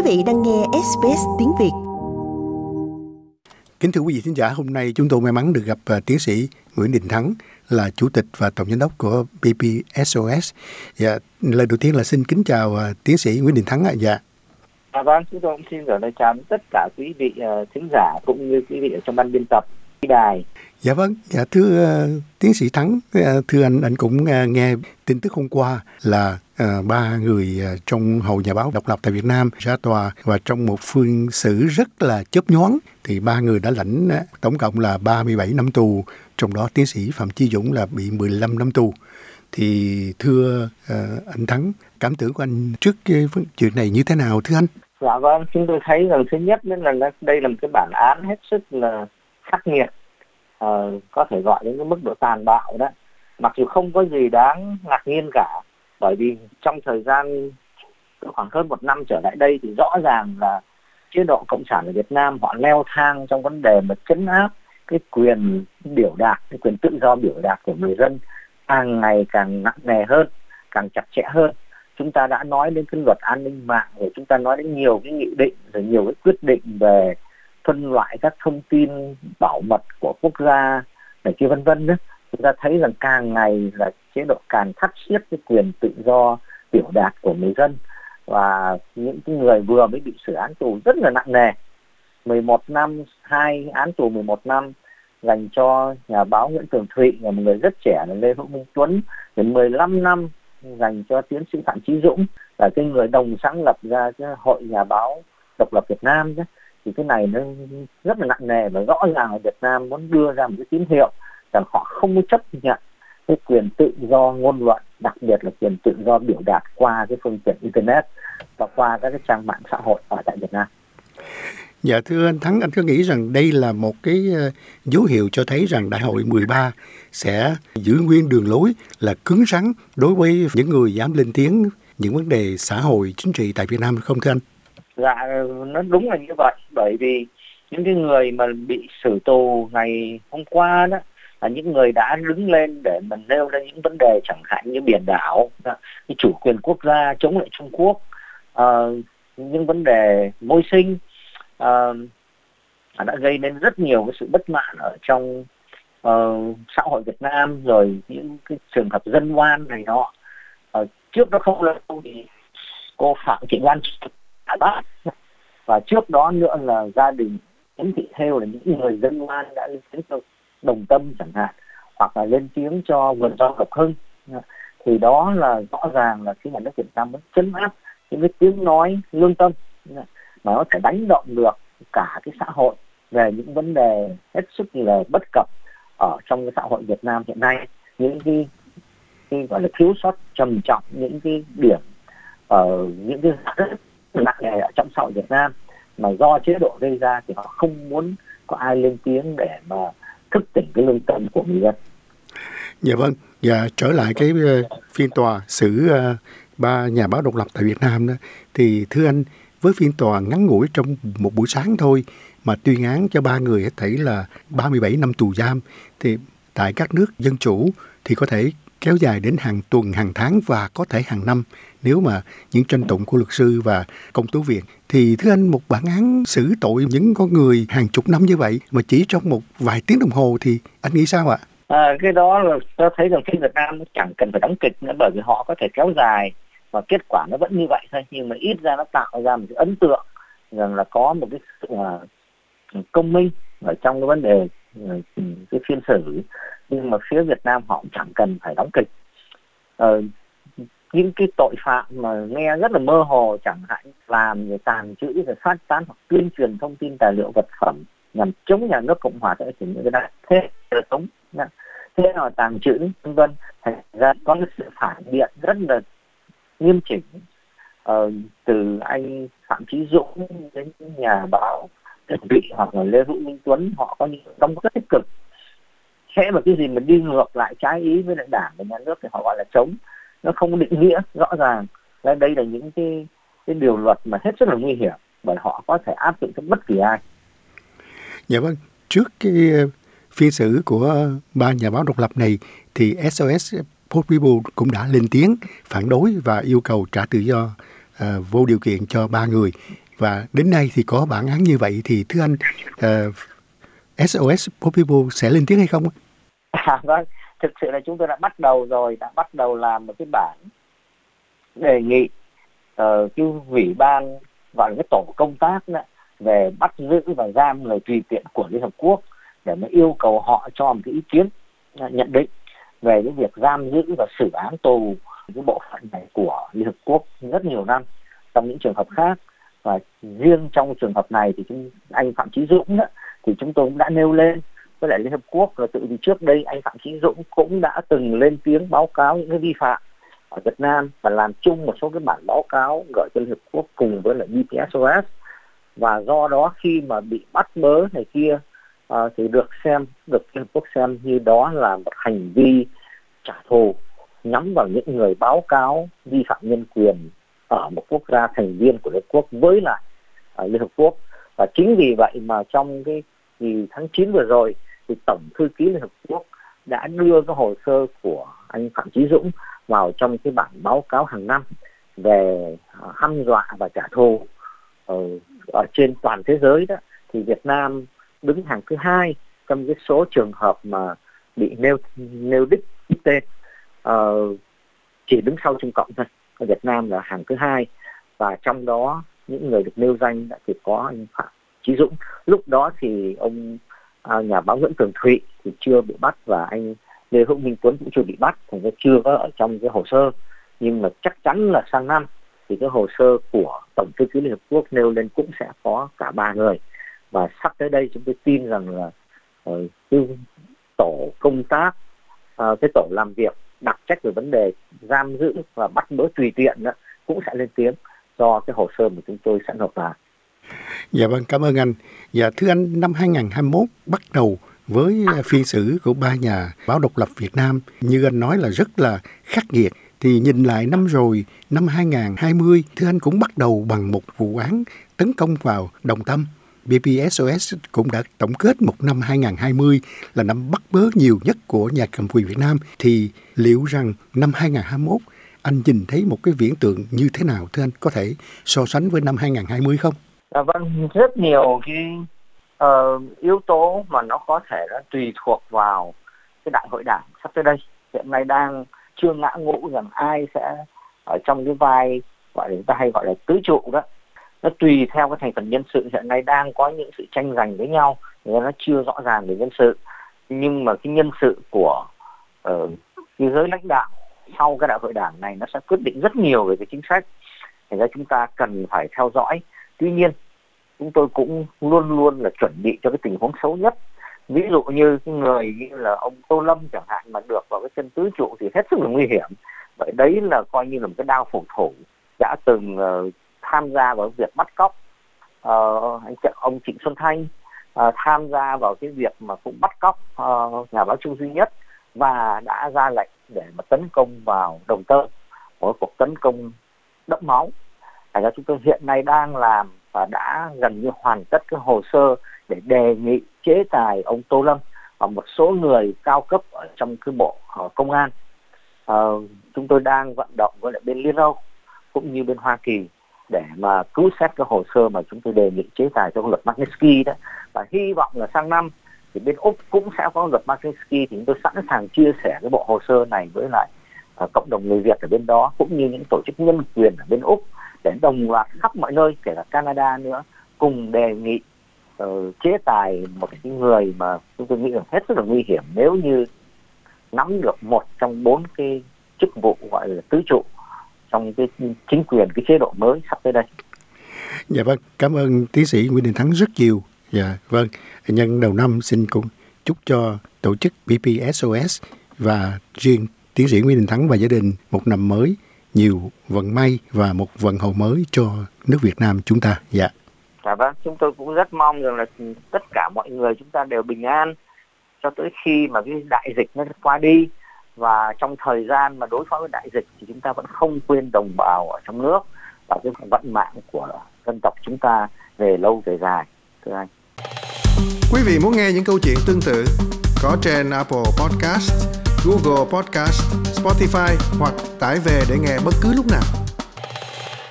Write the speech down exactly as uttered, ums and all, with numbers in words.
vị đang nghe ét bê ét tiếng Việt. Kính thưa quý vị khán giả, hôm nay chúng tôi may mắn được gặp uh, tiến sĩ Nguyễn Đình Thắng, là chủ tịch và tổng giám đốc của bê pê ét o ét. Dạ, lời đầu tiên là xin kính chào uh, tiến sĩ Nguyễn Đình Thắng ạ. Dạ. À, vâng, chúng tôi cũng xin gửi lời chào đến tất cả quý vị uh, thính giả cũng như quý vị ở trong ban biên tập đài. Dạ vâng, dạ thưa uh, tiến sĩ Thắng, uh, thưa anh, anh cũng uh, nghe tin tức hôm qua là uh, ba người uh, trong Hội Nhà báo độc lập tại Việt Nam ra tòa, và trong một phiên xử rất là chớp nhoáng thì ba người đã lãnh uh, tổng cộng là ba mươi bảy năm tù, trong đó tiến sĩ Phạm Chí Dũng là bị mười lăm năm tù. Thì thưa uh, anh Thắng, cảm tưởng của anh trước cái chuyện này như thế nào thưa anh? Dạ vâng, chúng tôi thấy rằng thứ nhất là đây là một cái bản án hết sức là khắc nghiệt, uh, có thể gọi đến cái mức độ tàn bạo đó. Mặc dù không có gì đáng ngạc nhiên cả, bởi vì trong thời gian khoảng hơn một năm trở lại đây thì rõ ràng là chế độ cộng sản ở Việt Nam họ leo thang trong vấn đề mà trấn áp cái quyền biểu đạt, cái quyền tự do biểu đạt của người dân càng ngày càng nặng nề hơn, càng chặt chẽ hơn. Chúng ta đã nói đến cái luật an ninh mạng, rồi chúng ta nói đến nhiều cái nghị định, rồi nhiều cái quyết định về phân loại các thông tin bảo mật của quốc gia này kia vân vân đó. Chúng ta thấy rằng càng ngày là chế độ càng thắt siết cái quyền tự do biểu đạt của người dân, và những cái người vừa mới bị xử án tù rất là nặng nề, mười một năm, hai án tù mười một năm dành cho nhà báo Nguyễn Tường Thụy, là một người rất trẻ, là Lê Hữu Minh Tuấn, đến mười lăm năm dành cho tiến sĩ Phạm Chí Dũng, là cái người đồng sáng lập ra cái Hội Nhà báo độc lập Việt Nam. Thì cái này nó rất là nặng nề, và rõ ràng là Việt Nam muốn đưa ra một cái tín hiệu rằng họ không chấp nhận cái quyền tự do ngôn luận, đặc biệt là quyền tự do biểu đạt qua cái phương tiện internet và qua các cái trang mạng xã hội ở tại Việt Nam. Dạ thưa anh Thắng, anh có nghĩ rằng đây là một cái dấu hiệu cho thấy rằng Đại hội mười ba sẽ giữ nguyên đường lối là cứng rắn đối với những người dám lên tiếng những vấn đề xã hội chính trị tại Việt Nam không thưa anh? Dạ, nó đúng là như vậy, bởi vì những cái người mà bị xử tù ngày hôm qua đó là những người đã đứng lên để mình nêu ra những vấn đề chẳng hạn như biển đảo, cái chủ quyền quốc gia, chống lại Trung Quốc, uh, những vấn đề môi sinh, uh, đã gây nên rất nhiều cái sự bất mãn ở trong uh, xã hội Việt Nam, rồi những cái trường hợp dân oan này nọ. Uh, trước đó không lâu thì cô Phạm Thị Loan đã bắt, và trước đó nữa là gia đình Nguyễn Thị Thêu, là những người dân oan đã lên tiếng cho Đồng Tâm chẳng hạn, hoặc là lên tiếng cho vườn rau Lộc Hưng. Thì đó là rõ ràng là khi nhà nước Việt Nam muốn trấn áp những cái tiếng nói lương tâm mà nó thể đánh động được cả cái xã hội về những vấn đề hết sức là bất cập ở trong cái xã hội Việt Nam hiện nay, những cái, cái gọi là thiếu sót trầm trọng, những cái điểm ở uh, những cái rất nặng nề ở trong xã hội Việt Nam mà do chế độ gây ra, thì họ không muốn có ai lên tiếng để mà thức tỉnh cái lương tâm của người dân. Dạ vâng, và trở lại cái uh, phiên tòa xử uh, ba nhà báo độc lập tại Việt Nam đó, thì thưa anh, với phiên tòa ngắn ngủi trong một buổi sáng thôi mà tuyên án cho ba người thấy là ba mươi bảy năm tù giam, thì tại các nước dân chủ thì có thể kéo dài đến hàng tuần, hàng tháng và có thể hàng năm nếu mà những tranh tụng của luật sư và công tố viên. Thì thưa anh, một bản án xử tội những con người hàng chục năm như vậy mà chỉ trong một vài tiếng đồng hồ thì anh nghĩ sao ạ? À, cái đó là tôi thấy rằng phía Việt Nam chẳng cần phải đóng kịch nữa, bởi vì họ có thể kéo dài và kết quả nó vẫn như vậy thôi, nhưng mà ít ra nó tạo ra một cái ấn tượng rằng là có một cái sự uh, công minh ở trong cái vấn đề uh, cái phiên xử. Nhưng mà phía Việt Nam họ cũng chẳng cần phải đóng kịch. Uh, những cái tội phạm mà nghe rất là mơ hồ, chẳng hạn làm rồi tàng trữ rồi phát tán hoặc tuyên truyền thông tin tài liệu vật phẩm nhằm chống nhà nước Cộng hòa xã hội chủ nghĩa Việt Nam, thế là chống, thế là tàng trữ vân vân, thành ra có cái sự phản biện rất là nghiêm chỉnh, uh, từ anh Phạm Chí Dũng đến nhà báo Trần Vị hoặc là Lê Hữu Minh Tuấn, họ có những đóng góp rất tích cực. Thế mà cái gì mà đi ngược lại trái ý với lại đảng và nhà nước thì họ gọi là chống, nó không định nghĩa rõ ràng. Đây là những cái, cái điều luật mà hết sức là nguy hiểm, bởi họ có thể áp dụng cho bất kỳ ai. Dạ vâng, trước cái phiên xử của ba nhà báo độc lập này thì ét o ét Post People cũng đã lên tiếng phản đối và yêu cầu trả tự do uh, vô điều kiện cho ba người. và đến nay thì có bản án như vậy, thì thưa anh, uh, ét ô ét for People sẽ lên tiếng hay không? À, vâng, thực sự là chúng tôi đã bắt đầu rồi, đã bắt đầu làm một cái bản đề nghị uh, cái ủy ban, gọi là cái tổ công tác đó, về bắt giữ và giam người tùy tiện của Liên Hợp Quốc, để mà yêu cầu họ cho một cái ý kiến nhận định về cái việc giam giữ và xử án tù cái bộ phận này của Liên Hợp Quốc rất nhiều năm trong những trường hợp khác. Và riêng trong trường hợp này thì chúng, anh Phạm Chí Dũng đó, thì chúng tôi cũng đã nêu lên với lại Liên Hợp Quốc, rồi tự vì trước đây anh Phạm Chí Dũng cũng đã từng lên tiếng báo cáo những cái vi phạm ở Việt Nam và làm chung một số cái bản báo cáo gửi cho Liên Hợp Quốc cùng với lại bê pê ét o ét. Và do đó khi mà bị bắt bớ này kia uh, thì được xem, được Liên Hợp Quốc xem như đó là một hành vi trả thù nhắm vào những người báo cáo vi phạm nhân quyền ở một quốc gia thành viên của Liên Hợp Quốc với lại uh, Liên Hợp Quốc. Và chính vì vậy mà trong cái thì tháng chín vừa rồi thì Tổng thư ký Liên Hợp Quốc đã đưa cái hồ sơ của anh Phạm Chí Dũng vào trong cái bản báo cáo hàng năm về uh, hăm dọa và trả thù ở, ở trên toàn thế giới đó, thì Việt Nam đứng hàng thứ hai trong cái số trường hợp mà bị nêu nêu đích tên, uh, chỉ đứng sau Trung Cộng thôi. Việt Nam là hàng thứ hai, và trong đó những người được nêu danh đã thì có anh Phạm Chí Dũng. Lúc đó thì ông uh, nhà báo Nguyễn Tường Thụy thì chưa bị bắt, và anh Lê Hữu Minh Tuấn cũng chưa bị bắt, thành ra chưa có ở trong cái hồ sơ. Nhưng mà chắc chắn là sang năm thì cái hồ sơ của Tổng thư ký Liên Hợp Quốc nêu lên cũng sẽ có cả ba người. Và sắp tới đây chúng tôi tin rằng là uh, cái tổ công tác, uh, cái tổ làm việc đặc trách về vấn đề giam giữ và bắt bớ tùy tiện đó cũng sẽ lên tiếng do cái hồ sơ mà chúng tôi sẽ nộp vào. Dạ vâng, cảm ơn anh. Dạ thưa anh, năm hai không hai mốt bắt đầu với phiên xử của ba nhà báo độc lập Việt Nam, như anh nói là rất là khắc nghiệt. Thì nhìn lại năm rồi, năm hai không hai không, thưa anh, cũng bắt đầu bằng một vụ án tấn công vào Đồng Tâm. bê pê ét o ét cũng đã tổng kết một năm hai không hai không là năm bắt bớ nhiều nhất của nhà cầm quyền Việt Nam. Thì liệu rằng năm hai không hai mốt anh nhìn thấy một cái viễn tượng như thế nào, thưa anh, có thể so sánh với năm hai không hai không không? À, vâng, rất nhiều cái uh, yếu tố mà nó có thể nó tùy thuộc vào cái đại hội đảng sắp tới đây. Hiện nay đang chưa ngã ngũ rằng ai sẽ ở trong cái vai gọi là người ta hay gọi là tứ trụ đó. Nó tùy theo cái thành phần nhân sự, hiện nay đang có những sự tranh giành với nhau, nên nó chưa rõ ràng về nhân sự. Nhưng mà cái nhân sự của uh, cái giới lãnh đạo sau cái đại hội đảng này nó sẽ quyết định rất nhiều về cái chính sách, thành ra chúng ta cần phải theo dõi. Tuy nhiên chúng tôi cũng luôn luôn là chuẩn bị cho cái tình huống xấu nhất. Ví dụ như cái người như là ông Tô Lâm chẳng hạn mà được vào cái chân tứ trụ thì hết sức là nguy hiểm. Vậy đấy là coi như là một cái đao phủ thủ đã từng uh, tham gia vào việc bắt cóc uh, anh ông Trịnh Xuân Thanh, uh, tham gia vào cái việc mà cũng bắt cóc uh, nhà báo Trương Duy Nhất, và đã ra lệnh để mà tấn công vào Đồng Tâm, một cuộc tấn công đẫm máu. Thành ra chúng tôi hiện nay đang làm và đã gần như hoàn tất cái hồ sơ để đề nghị chế tài ông Tô Lâm và một số người cao cấp ở trong cái bộ uh, công an. Uh, chúng tôi đang vận động với lại bên Liên Âu cũng như bên Hoa Kỳ để mà cứu xét cái hồ sơ mà chúng tôi đề nghị chế tài cho luật Magnitsky đó. Và hy vọng là sang năm thì bên Úc cũng sẽ có luật Magnitsky, thì chúng tôi sẵn sàng chia sẻ cái bộ hồ sơ này với lại uh, cộng đồng người Việt ở bên đó, cũng như những tổ chức nhân quyền ở bên Úc, để đồng loạt khắp mọi nơi, kể cả Canada nữa, cùng đề nghị uh, chế tài một cái người mà chúng tôi nghĩ là hết sức là nguy hiểm nếu như nắm được một trong bốn cái chức vụ gọi là tứ trụ trong cái chính quyền, cái chế độ mới sắp tới đây. Dạ vâng, cảm ơn tiến sĩ Nguyễn Đình Thắng rất nhiều. Dạ vâng, nhân đầu năm xin cũng chúc cho tổ chức bê pê ét o ét và riêng tiến sĩ Nguyễn Đình Thắng và gia đình một năm mới nhiều vận may và một vận hậu mới cho nước Việt Nam chúng ta. Dạ. Dạ vâng, chúng tôi cũng rất mong rằng là tất cả mọi người chúng ta đều bình an cho tới khi mà cái đại dịch nó qua đi. Và trong thời gian mà đối phó với đại dịch thì chúng ta vẫn không quên đồng bào ở trong nước và cái vận mạng của dân tộc chúng ta về lâu về dài. Thưa anh. Quý vị muốn nghe những câu chuyện tương tự có trên Apple Podcast, Google Podcast, Spotify hoặc tải về để nghe bất cứ lúc nào.